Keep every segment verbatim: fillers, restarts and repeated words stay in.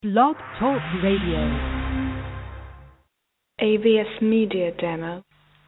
Blog Talk Radio. A V S Media Demo.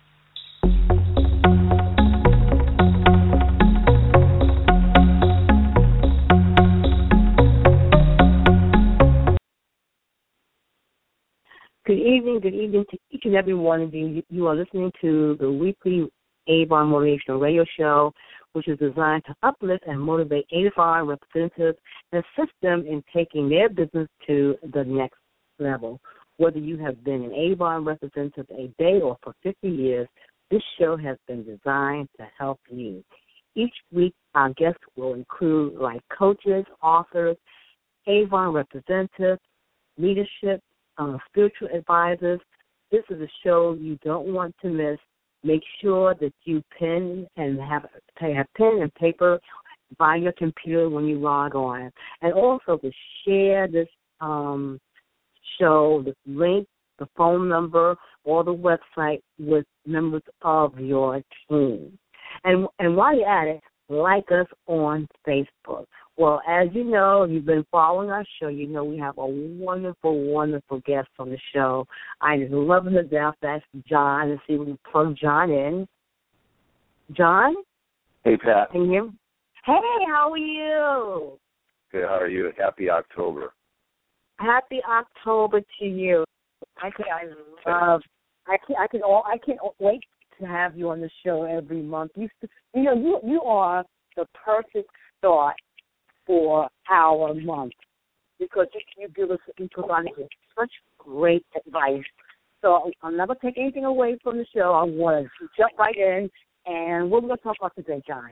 Good evening, good evening to each and every one of you. You are listening to the weekly Avon Motivational Radio Show, which is designed to uplift and motivate Avon representatives and assist them in taking their business to the next level. Whether you have been an Avon representative a day or for fifty years, this show has been designed to help you. Each week, our guests will include life coaches, authors, Avon representatives, leadership, um, spiritual advisors. This is a show you don't want to miss. Make sure that you pen and have, have pen and paper by your computer when you log on. And also to share this um, show, the link, the phone number, or the website with members of your team. And, and while you're at it, like us on Facebook. Well, as you know, you've been following our show, you know we have a wonderful, wonderful guest on the show. I just love him to death. That's John. Let's see if we can plug John in. John? Hey, Pat. Can you hear me? Hey, how are you? Good, how are you? Happy October. Happy October to you. I can, I love, I can, I can, all, I can't wait to have you on the show every month. You, you know, you, you are the perfect start for our month because you give us, you provide us such great advice. So I'll never take anything away from the show. I want to jump right in, and what we're going to talk about today, John.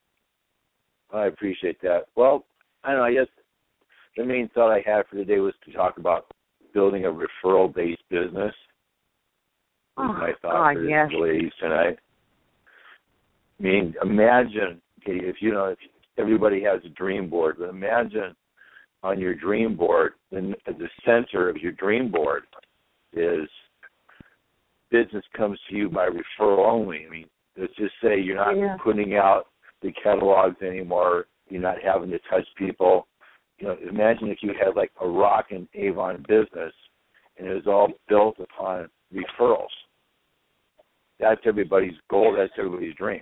I appreciate that. Well, I don't know, I guess the main thought I had for today was to talk about building a referral-based business. Oh, my thought God, for yes. the ladies tonight. I mean, imagine, okay, if you know, if everybody has a dream board, but imagine on your dream board, in, at the center of your dream board is business comes to you by referral only. I mean, let's just say you're not yeah. putting out the catalogs anymore, you're not having to touch people. You know, imagine if you had like a rockin' Avon business and it was all built upon referrals. That's everybody's goal. That's everybody's dream.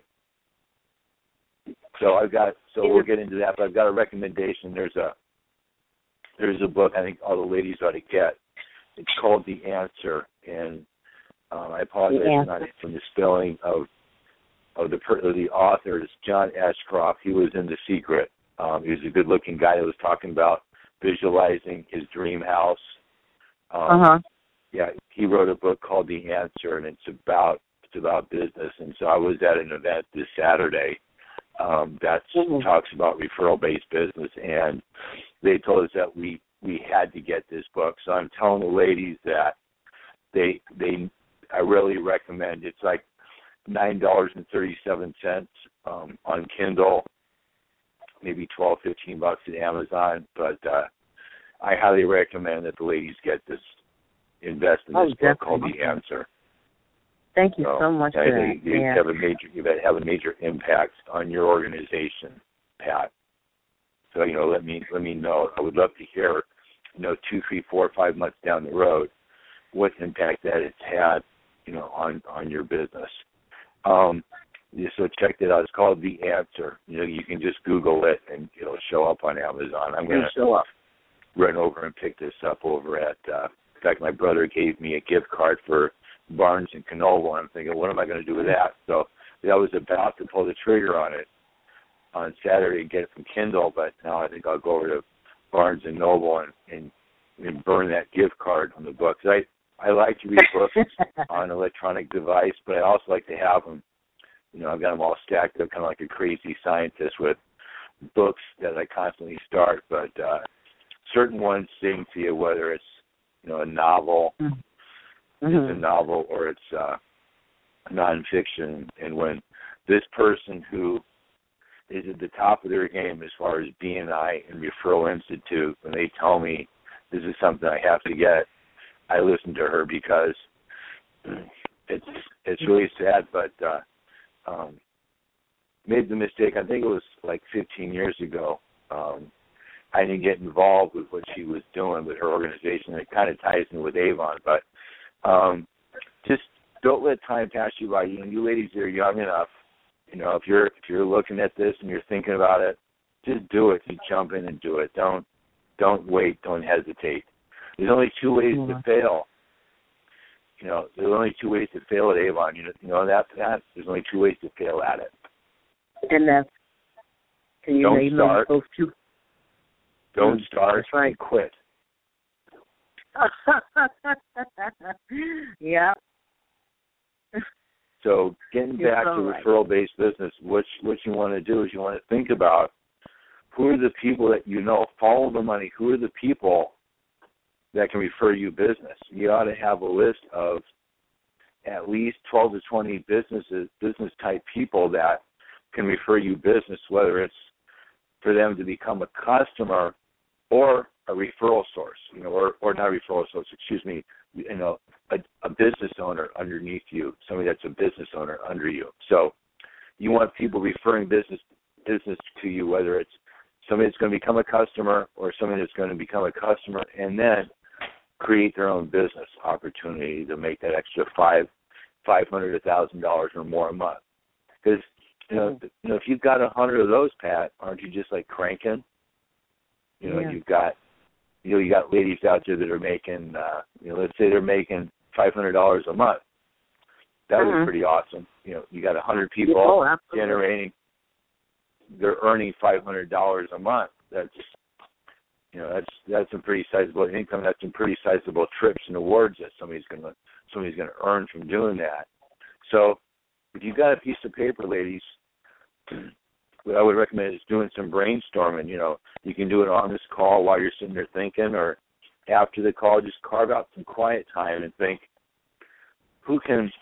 So I've got. So we'll get into that. But I've got a recommendation. There's a there's a book I think all the ladies ought to get. It's called The Answer, and um, I apologize for not for the spelling of of the of the author. It's John Ashcroft. He was in The Secret. Um, he was a good-looking guy that was talking about visualizing his dream house. Um, uh huh. Yeah, he wrote a book called The Answer, and it's about it's about business. And so I was at an event this Saturday um, that mm-hmm. talks about referral-based business, and they told us that we we had to get this book. So I'm telling the ladies that they they I really recommend. It's like nine dollars and thirty-seven cents um, on Kindle, maybe twelve, fifteen bucks at Amazon. But uh, I highly recommend that the ladies get this. Invest in this oh, book definitely. called The Answer. Thank you so, so much I for think that. you yeah. have a major you have a major impact on your organization, Pat. So you know, let me let me know. I would love to hear, you know, two, three, four, five months down the road, what impact that it's had, you know, on on your business. Um, yeah, so check that out. It's called The Answer. You know, you can just Google it and it'll show up on Amazon. I'm going to show up. run over and pick this up over at. Uh, In fact, my brother gave me a gift card for Barnes and Noble, and I'm thinking, what am I going to do with that? So I was about to pull the trigger on it on Saturday and get it from Kindle, but now I think I'll go over to Barnes and Noble and, and, and burn that gift card on the books. I, I like to read books on an electronic device, but I also like to have them, you know, I've got them all stacked up kind of like a crazy scientist with books that I constantly start, but uh, certain ones sing to you, whether it's you know, a novel, mm-hmm. it's a novel, or it's uh, nonfiction. And when this person who is at the top of their game as far as B and I and Referral Institute, when they tell me this is something I have to get, I listen to her because it's it's really sad, but uh, um, made the mistake, I think it was like fifteen years ago, um, I didn't get involved with what she was doing with her organization. It kind of ties in with Avon, but um, just don't let time pass you by. You know, you ladies are young enough. You know, if you're if you're looking at this and you're thinking about it, just do it. You jump in and do it. Don't don't wait. Don't hesitate. There's only two ways yeah. to fail. You know, there's only two ways to fail at Avon. You know, you know that that there's only two ways to fail at it. And that's can you don't name start. those two? Don't mm, start. That's right. And quit. yeah. So getting You're back so to right. referral-based business, what what you want to do is you want to think about who are the people that you know, follow the money, who are the people that can refer you business. You ought to have a list of at least twelve to twenty businesses, business-type people that can refer you business, whether it's for them to become a customer or a referral source, you know, or, or not a referral source, excuse me, you know, a, a business owner underneath you, somebody that's a business owner under you. So you want people referring business business to you, whether it's somebody that's going to become a customer or somebody that's going to become a customer and then create their own business opportunity to make that extra five, five hundred, a thousand dollars or more a month. Because you know, mm-hmm. you know, if you've got a hundred of those, Pat, aren't you just like cranking? You know, yeah. you've got, you know, you got ladies out there that are making, uh, you know, let's say they're making five hundred dollars a month. That mm-hmm. would be pretty awesome. You know, you got a hundred people oh, generating, they're earning five hundred dollars a month. That's, you know, that's that's some pretty sizable income. That's some pretty sizable trips and awards that somebody's gonna somebody's gonna earn from doing that. So, if you've got a piece of paper, ladies, what I would recommend is doing some brainstorming. You know, you can do it on this call while you're sitting there thinking, or after the call, just carve out some quiet time and think, who can,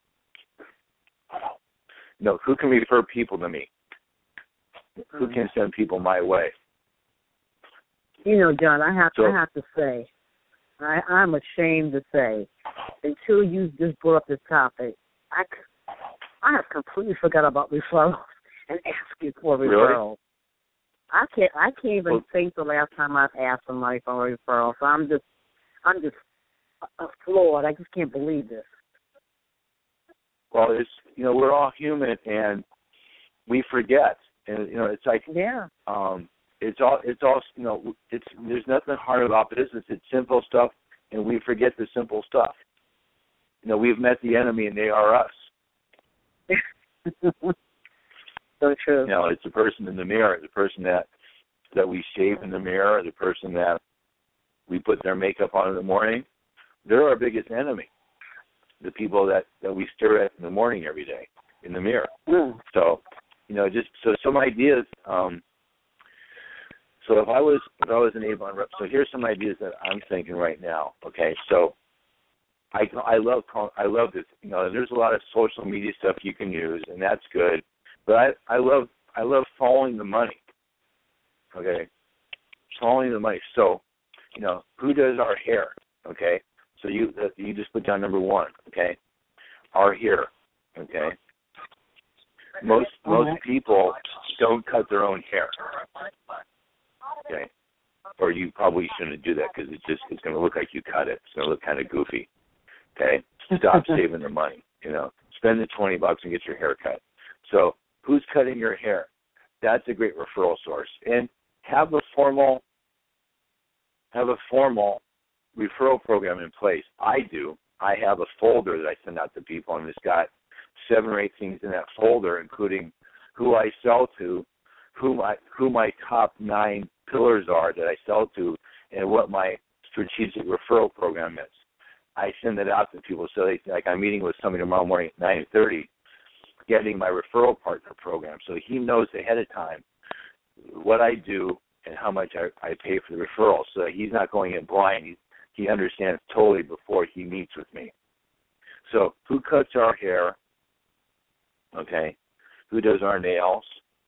you know, who can refer people to me? Who can send people my way? You know, John, I have so, I have to say, I, I'm ashamed to say, until you just brought up this topic, I, I have completely forgot about referrals and asking for referrals. Really? I can't I can't even well, think the last time I've asked somebody for a referral. So I'm just I'm just uh, floored. I just can't believe this. Well, it's you know we're all human and we forget, and you know it's like yeah. Um, It's all, it's all, you know, it's, there's nothing hard about business. It's simple stuff, and we forget the simple stuff. You know, we've met the enemy, and they are us. So true. You know, it's the person in the mirror, the person that, that we shave in the mirror, the person that we put their makeup on in the morning. They're our biggest enemy, the people that, that we stare at in the morning every day in the mirror. Mm. So, you know, just, so some ideas, um, So if I was if I was an Avon rep, so here's some ideas that I'm thinking right now. Okay, so I I love I love this. You know, there's a lot of social media stuff you can use, and that's good. But I I love I love following the money. Okay, following the money. So, you know, who does our hair? Okay, so you uh, you just put down number one. Okay, our hair. Okay, most most people don't cut their own hair. Okay, or you probably shouldn't do that because it's just it's going to look like you cut it. It's going to look kind of goofy. Okay, stop saving the money. You know, spend the twenty bucks and get your hair cut. So, who's cutting your hair? That's a great referral source. And have a formal have a formal referral program in place. I do. I have a folder that I send out to people, and it's got seven or eight things in that folder, including who I sell to, who my who my top nine pillars are that I sell to, and what my strategic referral program is. I send that out to people. So they like I'm meeting with somebody tomorrow morning at nine thirty, getting my referral partner program. So he knows ahead of time what I do and how much I, I pay for the referral. So that he's not going in blind. He, he understands totally before he meets with me. So who cuts our hair? Okay. Who does our nails?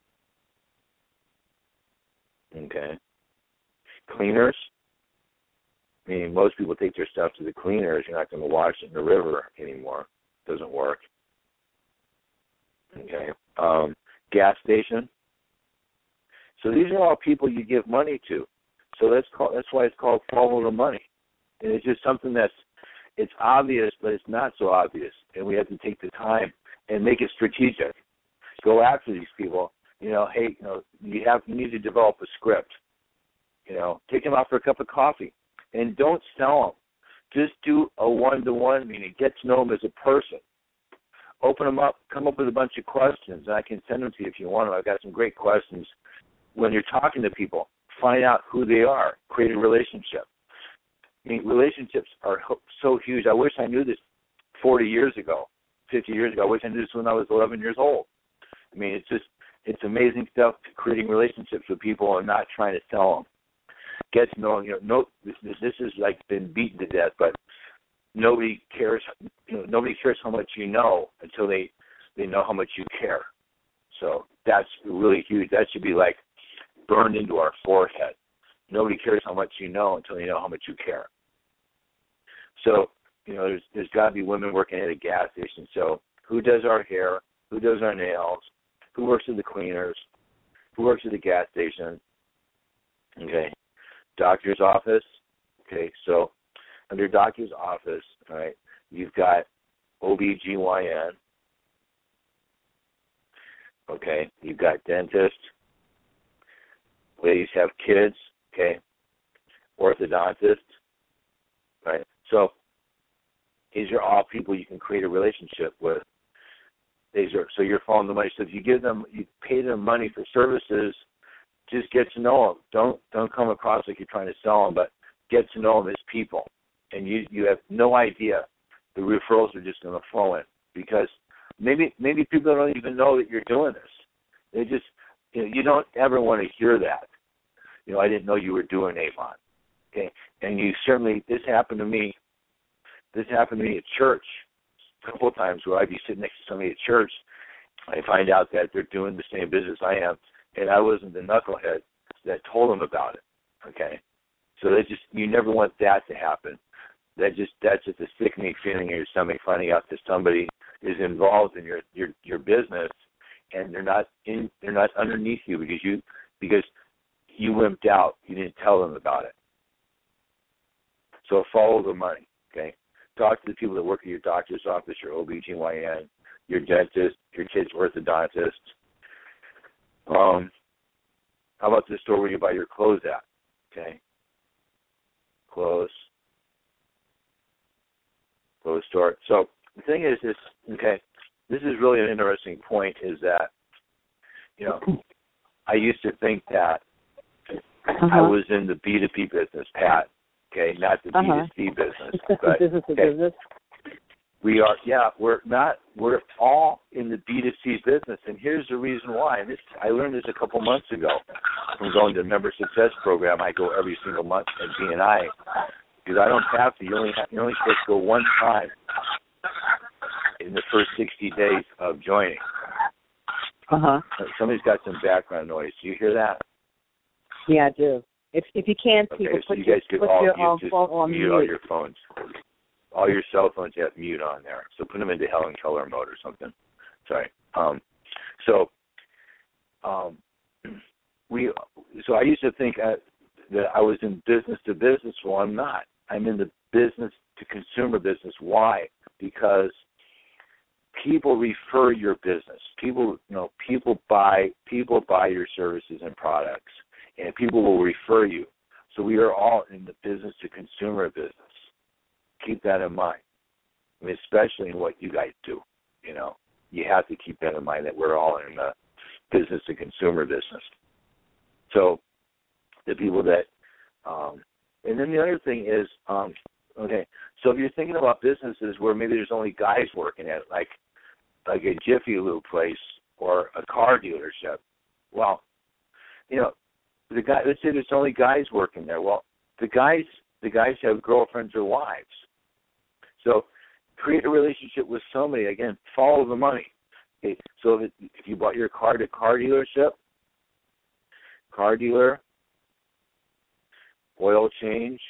Okay. Cleaners. I mean, most people take their stuff to the cleaners. You're not going to wash it in the river anymore. It doesn't work. Okay. Um, gas station. So these are all people you give money to. So that's called, that's why it's called follow the money. And it's just something that's, it's obvious, but it's not so obvious. And we have to take the time and make it strategic. Go after these people. You know, hey, you know, you have you need to develop a script. You know, take them out for a cup of coffee, and don't sell them. Just do a one-to-one meeting. Get to know them as a person. Open them up. Come up with a bunch of questions, and I can send them to you if you want them. I've got some great questions. When you're talking to people, find out who they are. Create a relationship. I mean, relationships are so huge. I wish I knew this forty years ago, fifty years ago. I wish I knew this when I was eleven years old. I mean, it's just, it's amazing stuff, creating relationships with people and not trying to sell them. Get to know them. You know, no, this, this has like been beaten to death, but nobody cares. You know, nobody cares how much you know until they they know how much you care. So that's really huge. That should be like burned into our forehead. Nobody cares how much you know until you know how much you care. So, you know, there's there's got to be women working at a gas station. So who does our hair? Who does our nails? Who works at the cleaners? Who works at the gas station? Okay. Doctor's office. Okay. So under doctor's office, all right, you've got O B G Y N. Okay. You've got dentist. Ladies have kids. Okay. Orthodontist. Right. So these are all people you can create a relationship with. These are, so you're following the money. So if you give them, you pay them money for services, just get to know them. Don't don't come across like you're trying to sell them, but get to know them as people. And you you have no idea the referrals are just going to flow in, because maybe maybe people don't even know that you're doing this. They just, you know, you don't ever want to hear that. You know, I didn't know you were doing Avon. Okay, and you certainly, this happened to me. This happened to me at church a couple of times, where I'd be sitting next to somebody at church. I find out that they're doing the same business I am, and I wasn't the knucklehead that told them about it. Okay, so they just, you never want that to happen. That just that's just a sickening feeling in your stomach, finding out that somebody is involved in your your your business, and they're not in they're not underneath you because you because you wimped out. You didn't tell them about it. So follow the money. Okay. Talk to the people that work at your doctor's office, your O B G Y N, your dentist, your kid's orthodontist. Um, how about the store where you buy your clothes at? Okay. Clothes. Clothes store. So the thing is, this, okay, this is really an interesting point, is that, you know, I used to think that uh-huh. I was in the B two B business, Pat. Okay, not the uh-huh. B two C business. But, business to okay, business. We are, yeah, we're not, we're all in the B two C business, and here's the reason why. And this, I learned this a couple months ago from going to the Member Success Program. I go every single month at B N I, because I don't have to. You only have, you're only supposed to go one time in the first sixty days of joining. Uh-huh. Somebody's got some background noise. Do you hear that? Yeah, I do. If if you can, okay, people, so put you your, guys could put all your mute, um, just phone on mute mute. all your phones. All your cell phones have mute on there. So put them into Helen Keller mode or something. Sorry. Um, so um, we. So I used to think I, that I was in business to business. Well, I'm not. I'm in the business to consumer business. Why? Because people refer your business. People, you know, people buy people buy your services and products, and people will refer you. So we are all in the business to consumer business. Keep that in mind. I mean, especially in what you guys do. You know, you have to keep that in mind, that we're all in the business to consumer business. So the people that, um, and then the other thing is, um, okay, so if you're thinking about businesses where maybe there's only guys working at it, like like a Jiffy Lube place or a car dealership, well, you know, the guy, let's say there's only guys working there. Well, the guys the guys have girlfriends or wives. So create a relationship with somebody. Again, follow the money. Okay, so if, if you bought your car at a car dealership, car dealer, oil change,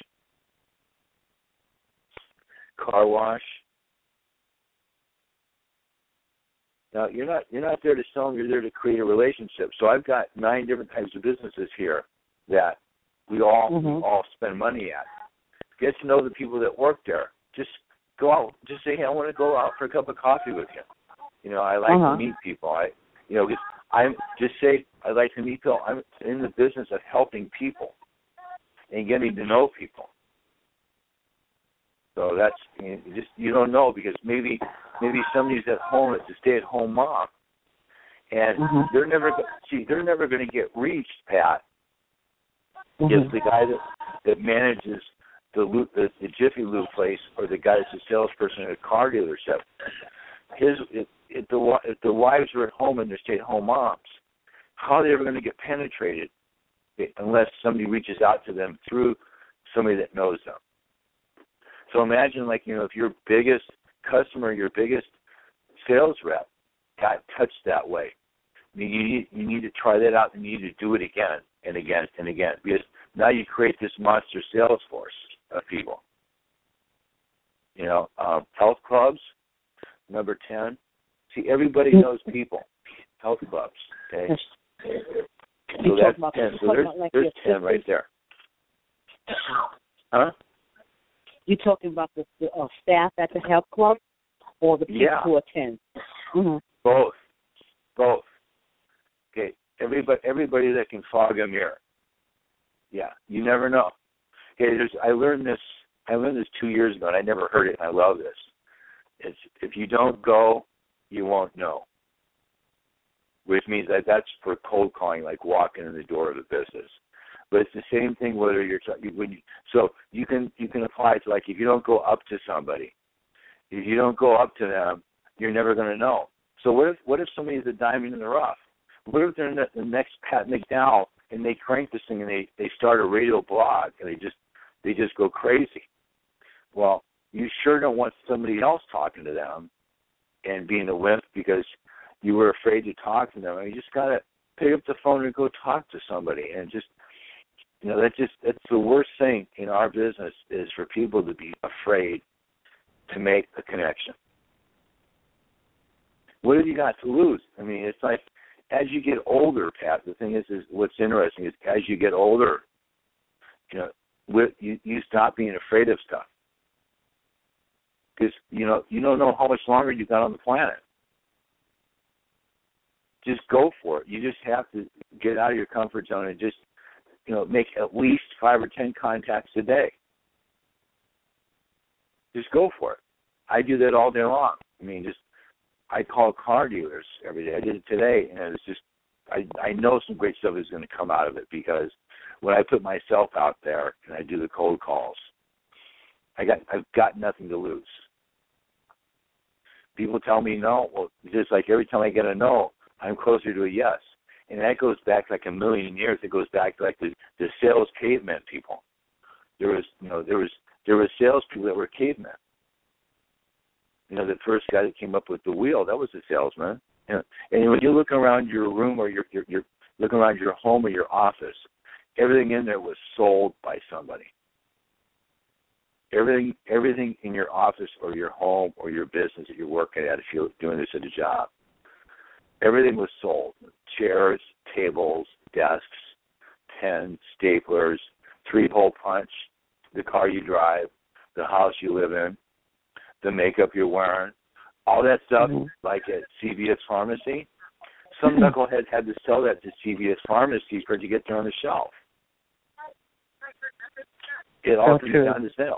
car wash, Now, you're not you're not there to sell them. You're there to create a relationship. So I've got nine different types of businesses here that we all mm-hmm. we all spend money at. Get to know the people that work there. Just go out. Just say, hey, I want to go out for a cup of coffee with you. You know, I like uh-huh. to meet people. I, you know, just, I'm just say I like to meet people. I'm in the business of helping people and getting to know people. So that's you know, just you don't know because maybe maybe somebody's at home as a stay-at-home mom, and mm-hmm. they're never see they're never going to get reached, Pat. Mm-hmm. If the guy that that manages the, the the Jiffy Lube place or the guy that's a salesperson at a car dealership, his if, if the if the wives are at home and they're stay-at-home moms, how are they ever going to get penetrated unless somebody reaches out to them through somebody that knows them? So imagine, like, you know, if your biggest customer, your biggest sales rep got touched that way. You need, you need to try that out and you need to do it again and again and again because now you create this monster sales force of people. You know, um, health clubs, number ten. See, everybody knows people. Health clubs, okay? So that's ten. So there's, there's ten right there. Huh? You talking about the, the uh, staff at the health club or the people yeah. who attend? Mm-hmm. Both. Both. Okay. Everybody everybody that can fog a mirror. Yeah. You never know. Okay, there's I learned this I learned this two years ago and I never heard it and I love this. It's if you don't go, you won't know. Which means that that's for cold calling, like walking in the door of a business. But it's the same thing whether you're when you, so you can you can apply it to like if you don't go up to somebody, if you don't go up to them, you're never going to know. So what if what if somebody's a diamond in the rough? What if they're the, the next Pat McDowell and they crank this thing and they, they start a radio blog and they just they just go crazy? Well, you sure don't want somebody else talking to them and being a wimp because you were afraid to talk to them. I mean, you just got to pick up the phone and go talk to somebody and just. You know, that just that's the worst thing in our business is for people to be afraid to make a connection. What have you got to lose? I mean, it's like as you get older, Pat, the thing is, is what's interesting is as you get older, you know, with, you, you stop being afraid of stuff. Because, you know, you don't know how much longer you got on the planet. Just go for it. You just have to get out of your comfort zone and just, you know, make at least five or ten contacts a day. Just go for it. I do that all day long. I mean, just I call car dealers every day. I did it today, and it's just I I know some great stuff is going to come out of it because when I put myself out there and I do the cold calls, I got I've got nothing to lose. People tell me no. Well, just like every time I get a no, I'm closer to a yes. And that goes back like a million years. It goes back to like the, the sales cavemen people. There was, you know, there was there was salespeople that were cavemen. You know, the first guy that came up with the wheel, that was a salesman. You know, and when you look around your room or your you're, you're looking around your home or your office, everything in there was sold by somebody. Everything everything in your office or your home or your business that you're working at, if you're doing this at a job, everything was sold. Chairs, tables, desks, pens, staplers, three-hole punch, the car you drive, the house you live in, the makeup you're wearing, all that stuff, mm-hmm. like at C V S Pharmacy. Some knucklehead had to sell that to C V S Pharmacy for it to get there on the shelf. It all comes down to sales.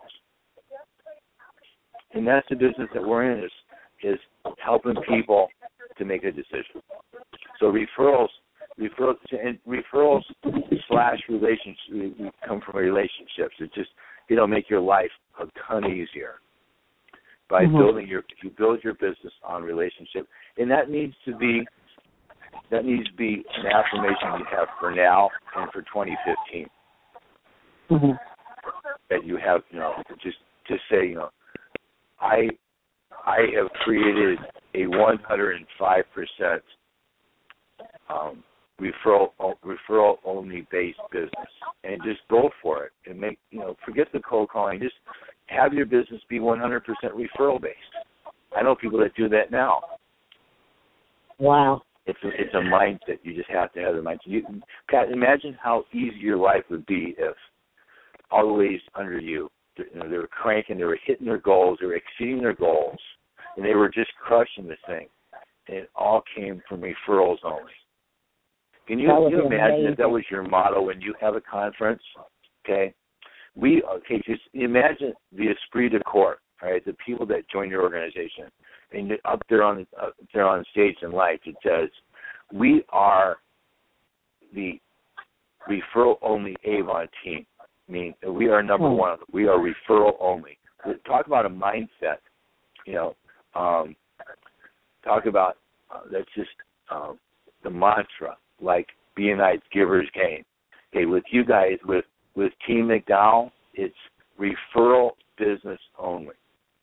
And that's the business that we're in, is, is helping people to make a decision. So referrals, referrals, and referrals slash relationships come from relationships. It just it'll make your life a ton easier by mm-hmm. building your you build your business on relationship, and that needs to be that needs to be an affirmation you have for now and for twenty fifteen. Mm-hmm. That you have, you know, just just say, you know, I I have created a one hundred five percent um, referral referral only based business, and just go for it and make, you know, forget the cold calling. Just have your business be one hundred percent referral based. I know people that do that now. Wow. It's a, it's a mindset. You just have to have the mindset. You, Pat, imagine how easy your life would be if all the ladies under you, you know, they were cranking, they were hitting their goals, they were exceeding their goals, and they were just crushing the thing. And it all came from referrals only. Can you, can you imagine amazing. If that was your motto when you have a conference? Okay, we okay. Just imagine the esprit de corps, right? The people that join your organization, and up there on up there on stage in lights, it says, "We are the referral only Avon team." I mean, we are number hmm. one. We are referral only. Talk about a mindset. You know, um, talk about uh, that's just um, the mantra. Like B N I's Givers Gain. Okay, with you guys, with, with Team McDowell, it's referral business only.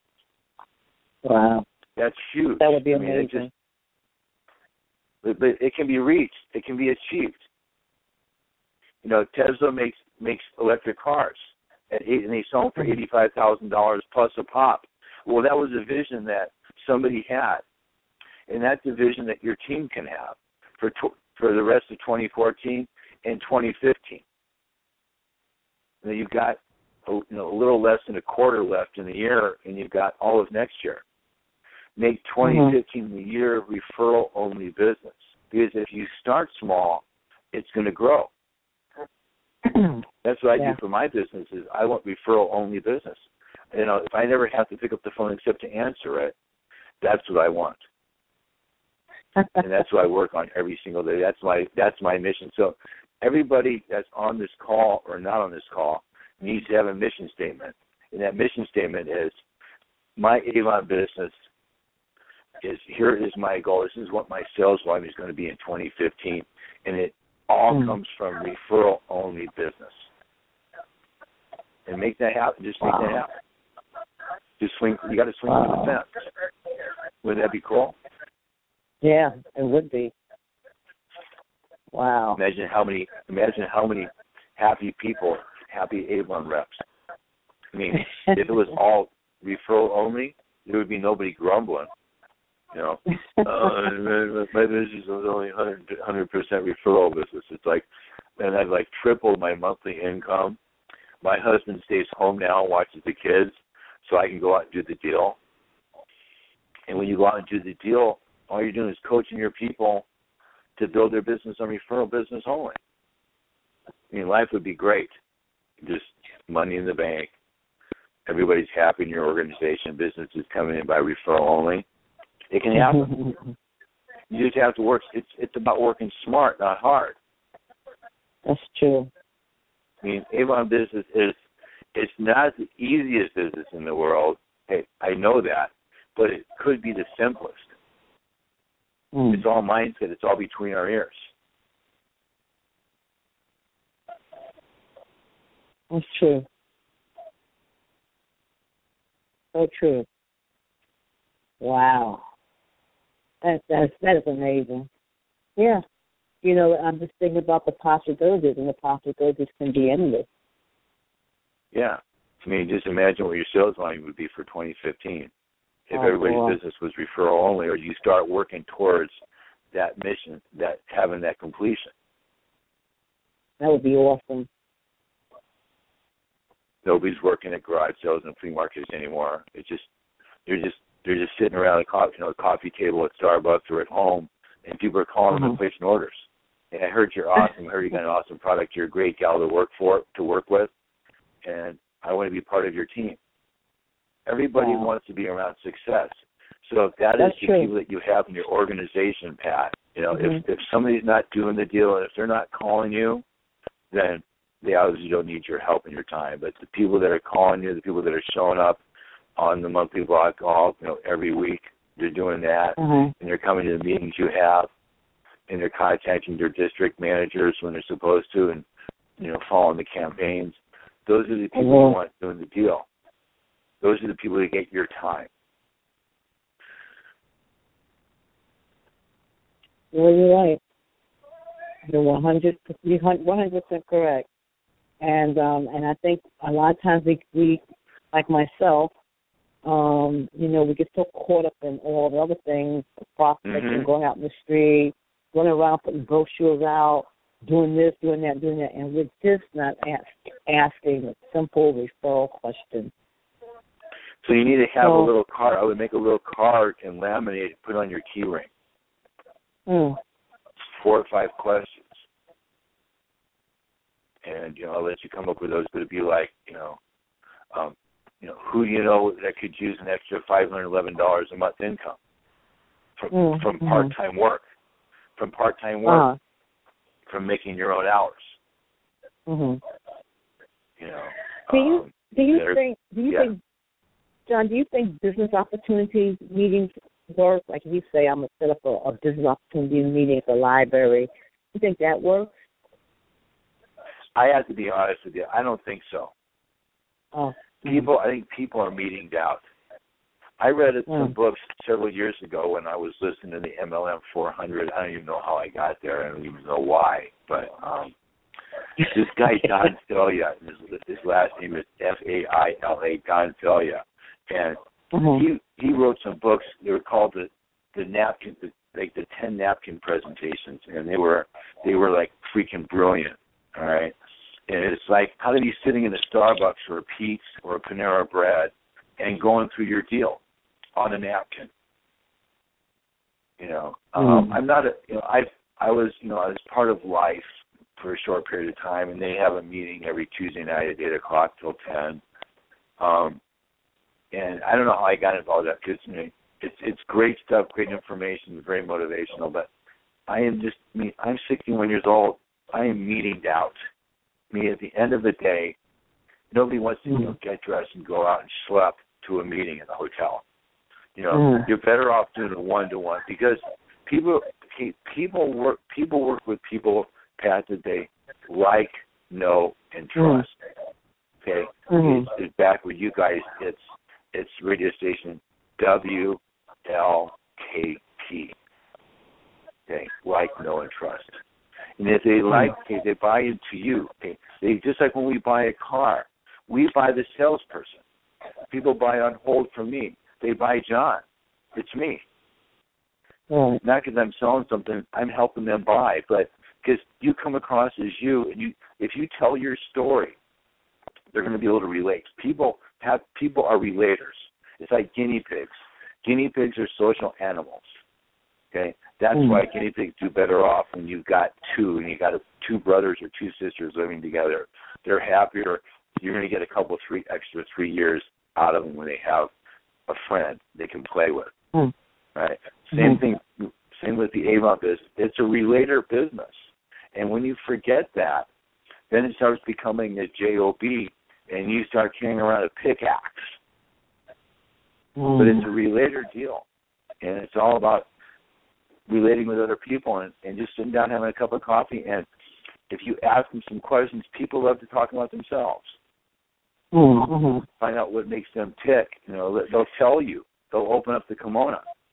Wow. That's huge. That would be I mean, amazing. it just, but, but it can be reached. It can be achieved. You know, Tesla makes makes electric cars, at eight, and they sell them for eighty-five thousand dollars plus a pop. Well, that was a vision that somebody had, and that's a vision that your team can have for tw- for the rest of twenty fourteen and twenty fifteen. Now you've got a, you know, a little less than a quarter left in the year, and you've got all of next year. Make twenty fifteen mm-hmm. the year of referral-only business, because if you start small, it's going to grow. That's what I yeah. do for my business. Is I want referral-only business. You know, if I never have to pick up the phone except to answer it, that's what I want. And that's what I work on every single day. That's my that's my mission. So everybody that's on this call or not on this call needs to have a mission statement. And that mission statement is, my Avon business is, here is my goal. This is what my sales volume is going to be in twenty fifteen. And it all mm. comes from referral-only business. And make that happen. Just make wow. that happen. Just swing. You got to swing wow. for the fence. Wouldn't that be cool? Yeah, it would be. Wow. Imagine how many imagine how many happy people, happy Avon reps. I mean, if it was all referral only, there would be nobody grumbling. You know, uh, my business was only one hundred percent referral business. It's like, and I've like tripled my monthly income. My husband stays home now and watches the kids, so I can go out and do the deal. And when you go out and do the deal, all you're doing is coaching your people to build their business on referral business only. I mean, life would be great. Just money in the bank. Everybody's happy in your organization. Business is coming in by referral only. It can happen. You just have to work. It's it's about working smart, not hard. That's true. I mean, Avon business is it's not the easiest business in the world. Hey, I know that, but it could be the simplest. Mm. It's all mindset. It's all between our ears. That's true. So true. Wow. That, that's, that is amazing. Yeah. You know, I'm just thinking about the possibilities, and the possibilities can be endless. Yeah. I mean, just imagine what your sales volume would be for twenty fifteen. If oh, everybody's boy. business was referral only, or you start working towards that mission, that having that completion. That would be awesome. Nobody's working at garage sales and flea markets anymore. It's just they're just they're just sitting around a coffee, you know, a coffee table at Starbucks or at home, and people are calling mm-hmm. them and placing orders. And I heard you're awesome. I heard you got an awesome product. You're a great gal to work for, to work with, and I want to be part of your team. Everybody wow. wants to be around success. So if that That's is the true. people that you have in your organization, Pat, you know, mm-hmm. if if somebody's not doing the deal and if they're not calling you, then they obviously don't need your help and your time. But the people that are calling you, the people that are showing up on the monthly blog call, you know, every week, they're doing that, mm-hmm. and they're coming to the meetings you have, and they're contacting their district managers when they're supposed to, and you know, following the campaigns. Those are the people mm-hmm. you want doing the deal. Those are the people that get your time. Well, you're right. You're one hundred percent correct. And um, and I think a lot of times we, we, like myself, Um, you know, we get so caught up in all the other things, prospecting, Mm-hmm. going out in the street, running around putting brochures out, doing this, doing that, doing that, and we're just not ask, asking a simple referral question. So you need to have So, a little card. I would make a little card and laminate it, put it on your key ring. Mm. Four or five questions. And, you know, I'll let you come up with those, but it'd be like, you know, um, you know, who do you know that could use an extra five hundred eleven dollars a month income from, mm. from mm-hmm. part-time work, from part-time work, uh-huh. from making your own hours? Mm-hmm. You know. Do you um, do you think do you yeah. think John, do you think business opportunities meetings work? Like if you say I'm gonna set up a, a business opportunity meeting at the library, do you think that works? I have to be honest with you. I don't think so. Oh. People, I think people are meeting doubt. I read it, some Mm. books several years ago when I was listening to the M L M four hundred. I don't even know how I got there. I don't even know why. But um, this guy, Don Faillia, his, his last name is F A I L A, Don Faillia. And Mm-hmm. he he wrote some books. They were called the, the napkin, the, like the ten napkin presentations. And they were, they were like freaking brilliant. All right. And it's like, how to be sitting in a Starbucks or a Pete's or a Panera Bread and going through your deal on a napkin. You know, um, Mm. I'm not a, you know, I I was, you know, I was part of Life for a short period of time, and they have a meeting every Tuesday night at eight o'clock till ten. Um, and I don't know how I got involved with that because you know, it's it's great stuff, great information, very motivational. But I am just, I mean, I'm sixty-one years old. I am meeting doubt. I mean, at the end of the day, nobody wants to you know, get dressed and go out and schlep to a meeting in a hotel. You know, Mm. you're better off doing a one-to-one because people people work people work with people, Pat, that they like, know, and trust. Mm. Okay, Mm-hmm. it's, it's back with you guys. It's it's radio station W L K P. Okay, like, know, and trust. And if they like, okay, they buy into you. Okay, they just like when we buy a car, we buy the salesperson. People buy on hold from me. They buy John. It's me. Right. Not because I'm selling something, I'm helping them buy, but because you come across as you, and you, if you tell your story, they're going to be able to relate. People have people are relators. It's like guinea pigs. Guinea pigs are social animals. Okay, that's mm. why guinea pigs do better off when you've got two, and you got a, two brothers or two sisters living together. They're happier. You're going to get a couple, three extra three years out of them when they have a friend they can play with. Mm. Right. Same mm. thing. Same with the Avon business. It's a relator business, and when you forget that, then it starts becoming a job, and you start carrying around a pickaxe. Mm. But it's a relator deal, and it's all about relating with other people and, and just sitting down having a cup of coffee. And if you ask them some questions, people love to talk about themselves. Mm-hmm. Find out what makes them tick. You know, they'll tell you. They'll open up the kimono.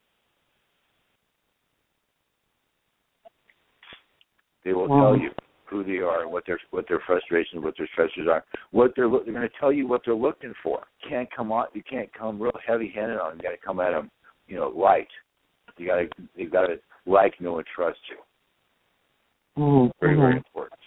They will mm-hmm. tell you who they are, what their what their frustrations, what their stressors are, what they're they're going to tell you what they're looking for. You can't come on. You can't come real heavy-handed on them. You got to come at them, you know, light. You got to you got to like, know, and trust you. Mm-hmm. Very very important.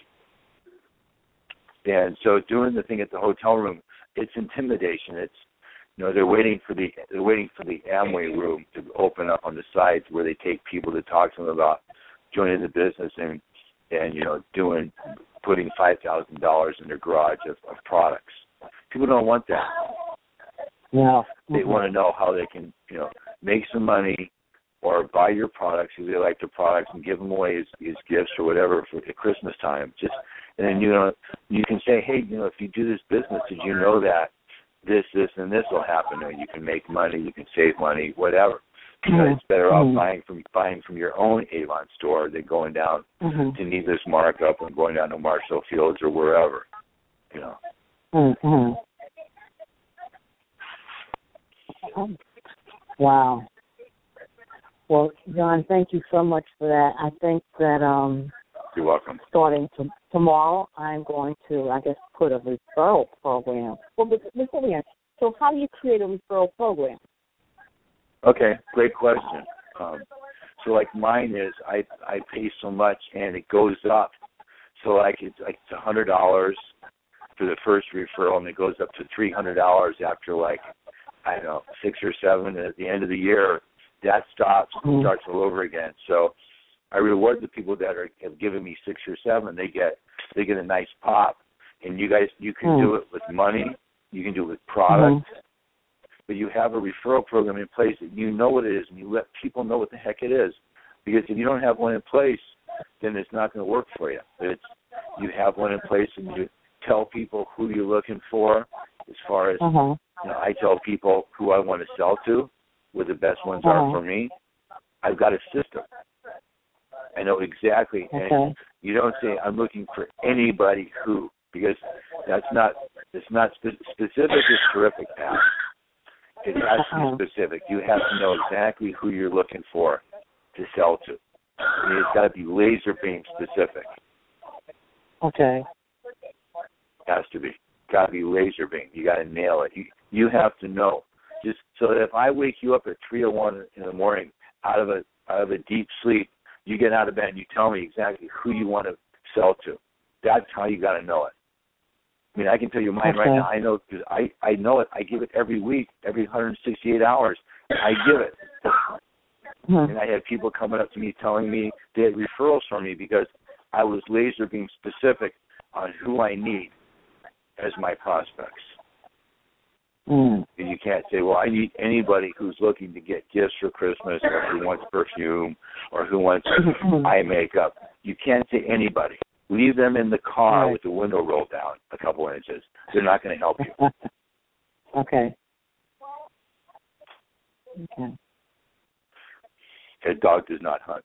And so doing the thing at the hotel room, it's intimidation. It's you know they're waiting for the they're waiting for the Amway room to open up on the sides where they take people to talk to them about joining the business and and you know doing putting five thousand dollars in their garage of, of products. People don't want that. Yeah. They mm-hmm. want to know how they can you know make some money or buy your products if they like the products and give them away as, as gifts or whatever for the Christmas time. Just and then you know you can say, hey, you know, if you do this business, did you know that this, this, and this will happen? Or you can make money, you can save money, whatever. You know, it's better off mm-hmm. buying from buying from your own Avon store than going down mm-hmm. to Needless Markup and going down to Marshall Fields or wherever. You know. Mm-hmm. Wow. Well, John, thank you so much for that. I think that um, you're welcome. Starting to, tomorrow, I'm going to, I guess, put a referral program. Well, before we So how do you create a referral program? Okay, great question. Um, so like mine is, I I pay so much and it goes up. So like it's like it's a hundred dollars for the first referral, and it goes up to three hundred dollars after like I don't know six or seven. And at the end of the year, that stops and Mm-hmm. starts all over again. So I reward the people that are have given me six or seven. They get they get a nice pop, and you guys you can Mm-hmm. do it with money, you can do it with product. Mm-hmm. But you have a referral program in place that you know what it is, and you let people know what the heck it is. Because if you don't have one in place, then it's not going to work for you. But it's, you have one in place, and you tell people who you're looking for. As far as Uh-huh. you know, I tell people who I want to sell to, where the best ones Uh-huh. are for me. I've got a system. I know exactly. Okay. And you don't say I'm looking for anybody who, because that's not. It's not spe- specific. Is terrific, Pat. It has to be specific. You have to know exactly who you're looking for to sell to. I mean, it's got to be laser beam specific. Okay. It has to be. Got to be laser beam. You got to nail it. You you have to know. Just so that if I wake you up at three or one in the morning out of a out of a deep sleep, you get out of bed and you tell me exactly who you want to sell to. That's how you got to know it. I mean, I can tell you mine Okay. right now. I know because I, I know it. I give it every week, every one hundred sixty-eight hours. I give it. Mm-hmm. And I had people coming up to me telling me they had referrals from me because I was laser beam specific on who I need as my prospects. Mm. And you can't say, well, I need anybody who's looking to get gifts for Christmas or who wants perfume or who wants eye makeup. You can't say anybody. Leave them in the car Right. with the window rolled down a couple inches. They're not going to help you. Okay. Okay. A dog does not hunt.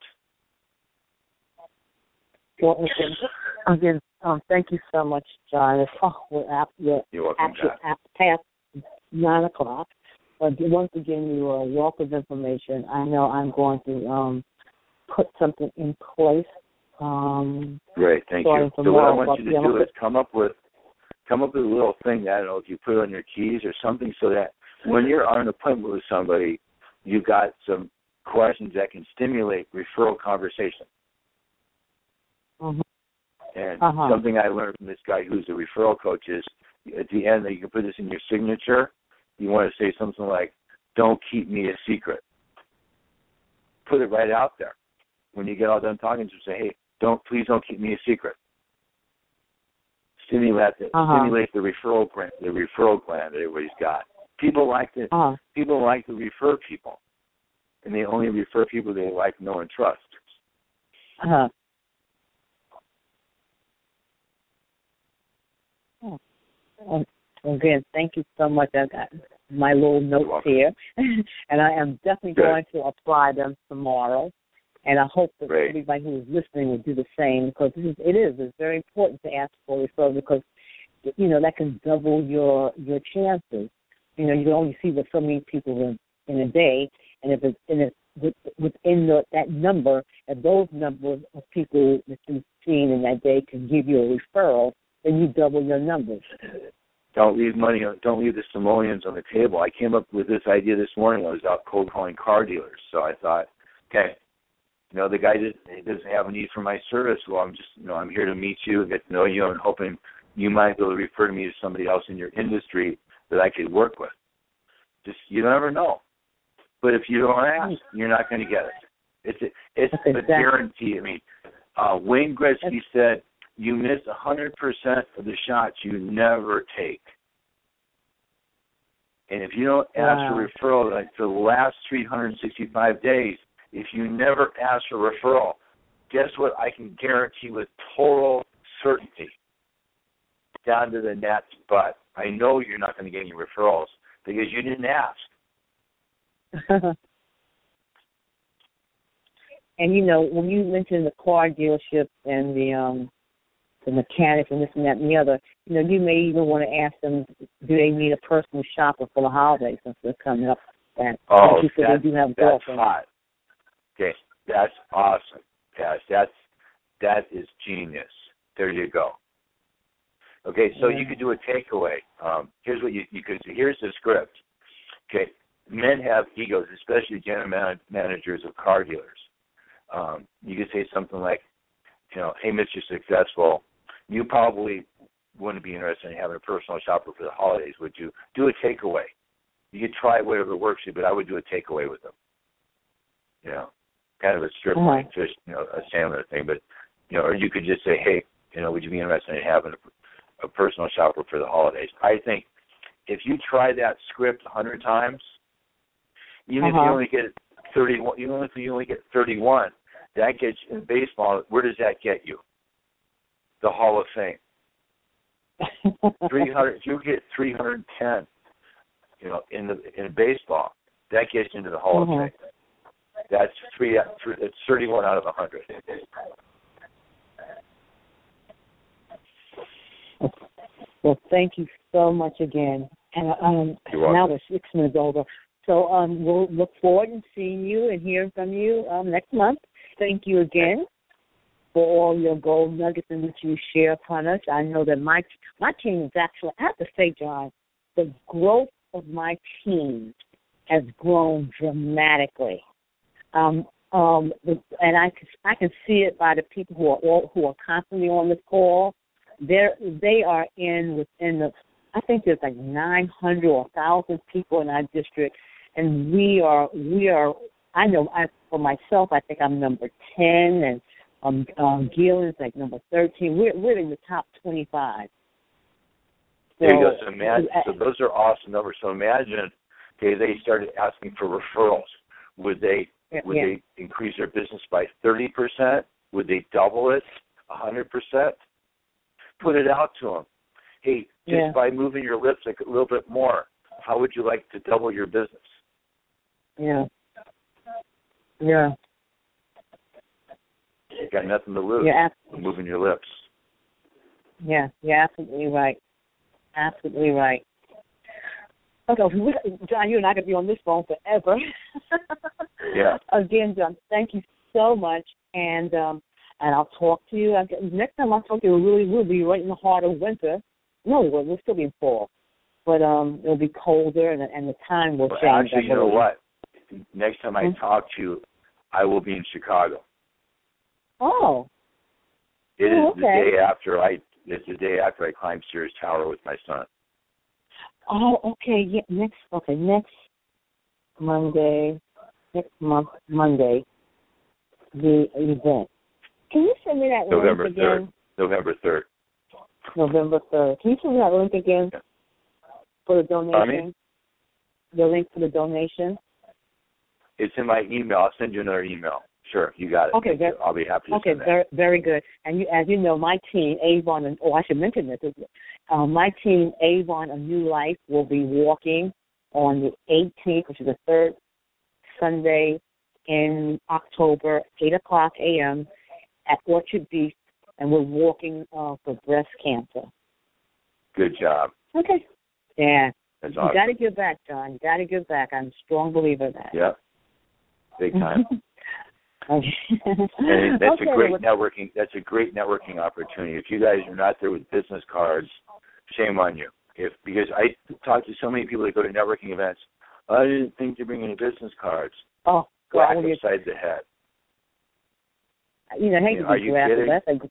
Well, again, again um, thank you so much, John. It's, oh, we're at, we're You're welcome, actually Pat. at past nine o'clock. But once again, you are a wealth of information. I know I'm going to um, put something in place. Um, Great, thank starting you. So tomorrow, what I want you to but, yeah, do is come up with come up with a little thing that, I don't know, if you put it on your keys or something so that when you're on an appointment with somebody, you've got some questions that can stimulate referral conversation. mhm. And Uh-huh. something I learned from this guy who's a referral coach is at the end that you can put this in your signature. You want to say something like, "Don't keep me a secret." Put it right out there. When you get all done talking to them, say, "Hey, don't please don't keep me a secret." Stimulate the, Uh-huh. stimulate the referral gland, the referral gland that everybody's got. People like to Uh-huh. people like to refer people, and they only refer people they like, know, and trust. Uh-huh. Oh. Um, again, thank you so much. I got my little notes welcome. here, and I am definitely Good. going to apply them tomorrow. And I hope that Great. everybody who is listening will do the same, because this is, it is. It's very important to ask for a referral, because, you know, that can double your your chances. You know, you can only see what so many people in, in a day, and if it's, and it's with, within the, that number, if those numbers of people that you've seen in that day can give you a referral, then you double your numbers. Don't leave money. Don't leave the simoleons on the table. I came up with this idea this morning. I was out cold calling car dealers, so I thought, okay, you know, the guy did, he doesn't have a need for my service. Well, I'm just, you know, I'm here to meet you and get to know you, and hoping you might be able to refer me to somebody else in your industry that I could work with. Just, you never know. But if you don't ask, you're not going to get it. It's a, it's That's a exactly. guarantee. I mean, uh, Wayne Gretzky said, you miss one hundred percent of the shots you never take. And if you don't ask Wow. for referral like for the last three hundred sixty-five days, if you never ask for referral, guess what I can guarantee with total certainty? Down to the gnat's butt. I know you're not going to get any referrals because you didn't ask. And, you know, when you mentioned the car dealership and the um, the mechanics and this and that and the other, you know, you may even want to ask them, do they need a personal shopper for the holidays since they're coming up? That, Oh, like you said, that, they do have that's girlfriends. hot. Okay, that's awesome. Yes, that's, that is genius. There you go. Okay, so yeah. you could do a takeaway. Um, here's what you, you could do. Here's the script. Okay, men have egos, especially general man- managers of car dealers. Um, you could say something like, you know, hey, Mister Successful, you probably wouldn't be interested in having a personal shopper for the holidays, would you? Do a takeaway. You could try whatever works for you, but I would do a takeaway with them. You know, kind of a strip uh-huh. line, just, you know, a Sandler thing. But, you know, or you could just say, hey, you know, would you be interested in having a, a personal shopper for the holidays? I think if you try that script a hundred times, even uh-huh. if you only get thirty-one, even if you only get thirty-one, that gets in baseball. Where does that get you? The Hall of Fame. three hundred. You get three hundred ten. You know, in the in baseball, that gets into the Hall uh-huh. of Fame. That's three. It's thirty-one out of a hundred. Well, thank you so much again. And um, You're now welcome. we're six minutes over. So um, we'll look forward to seeing you and hearing from you um, next month. Thank you again for all your gold nuggets in which you share upon us. I know that my my team is actually, I have to say, John, the growth of my team has grown dramatically. Um, um, and I can, I can see it by the people who are all, who are constantly on this call. They're, they are in within the, I think there's like nine hundred or one thousand people in our district, and we are, we are, I know I, for myself, I think I'm number ten, and um, um, Gillen's like number thirteen. We're, we're in the top twenty-five. So, there you go. So, imagine, so those are awesome numbers. So imagine, okay, they started asking for referrals. Would they would yeah. they increase their business by thirty percent? Would they double it, one hundred percent? Put it out to them. Hey, just yeah. by moving your lips like a little bit more, how would you like to double your business? Yeah. Yeah. You got nothing to lose. Yeah, Moving your lips. Yeah, you're absolutely right. Absolutely right. Okay, John, you and I could be on this phone forever. Yeah. Again, John, thank you so much, and um, and I'll talk to you. Next time I talk to you, we really will be right in the heart of winter. No, we'll, we'll still be in fall, but um, it'll be colder, and, and the time will well, change. Actually, you know what? Next time I mm-hmm. talk to you, I will be in Chicago. Oh. It oh, is okay. the day after I. It's the day after I climbed Sears Tower with my son. Oh, okay. Yeah, next. Okay, next Monday. Next month, Monday. The event. Can you send me that November link third. again? November third. November third. Can you send me that link again yeah. for the donation? I mean, the link for the donation. It's in my email. I'll send you another email. Sure, you got it. Okay, very, I'll be happy to okay, send that. very, very good. And you, as you know, my team, Avon, and oh, I should mention this. Uh, my team, Avon, A New Life, will be walking on the eighteenth, which is the third Sunday in October, eight o'clock a.m. at Orchard Beach, and we're walking uh, for breast cancer. Good job. Okay. Yeah. That's you awesome. got to give back, John. You got to give back. I'm a strong believer in that. Yeah. Big time. Okay. And that's okay, a great well, networking. That's a great networking opportunity. If you guys are not there with business cards, shame on you. If because I talk to so many people that go to networking events, I didn't think to bring any business cards. Oh, whack God, upside the head. You know, I hate I mean, to be graphic. That's like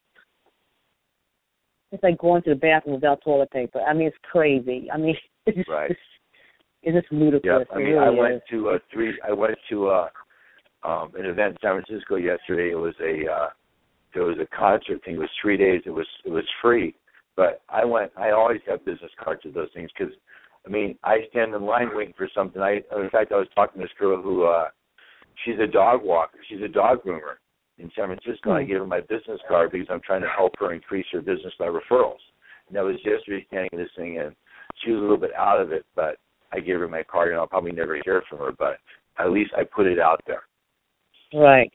it's like going to the bathroom without toilet paper. I mean, it's crazy. I mean, it's just, right. it's, it's just ludicrous. Yeah, I it mean, really I went is. to a three. I went to a. Um, an event in San Francisco yesterday. It was a uh, it was a concert thing. It was three days. It was it was free, but I went. I always have business cards of those things because, I mean, I stand in line waiting for something. I in fact I was talking to this girl who uh, she's a dog walker. She's a dog groomer in San Francisco. Mm-hmm. I gave her my business card because I'm trying to help her increase her business by referrals. And that was yesterday standing in this thing, and she was a little bit out of it, but I gave her my card, and I'll probably never hear from her, but at least I put it out there. Right.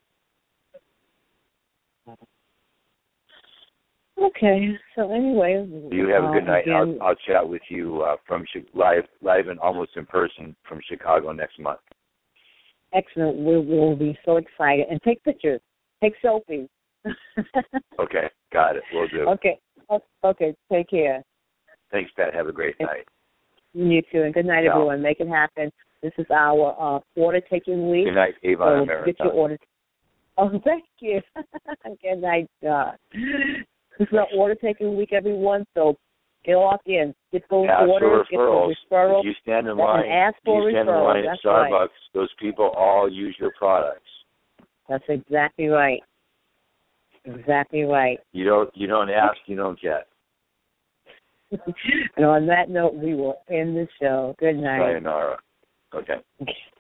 Okay. So anyway, you have a good uh, night. Again, I'll, I'll chat with you uh, from live, live and almost in person from Chicago next month. Excellent. We will be so excited and take pictures, take selfies. Okay, got it. We'll do. Okay. Okay, take care. Thanks, Pat. Have a great night. You too, and good night, Ciao. everyone. Make it happen. This is our uh, order taking week. Good night, Avon so America. Get your orders. Oh, thank you. Good night, God. This is our order taking week, everyone. So get off in, get those ask orders, for referrals. get those referrals. If you stand in line, and ask for you stand in referrals. line at That's Starbucks, right. those people all use your products. That's exactly right. Exactly right. You don't you don't ask, you don't get. And on that note, we will end the show. Good night. Sayonara. Okay.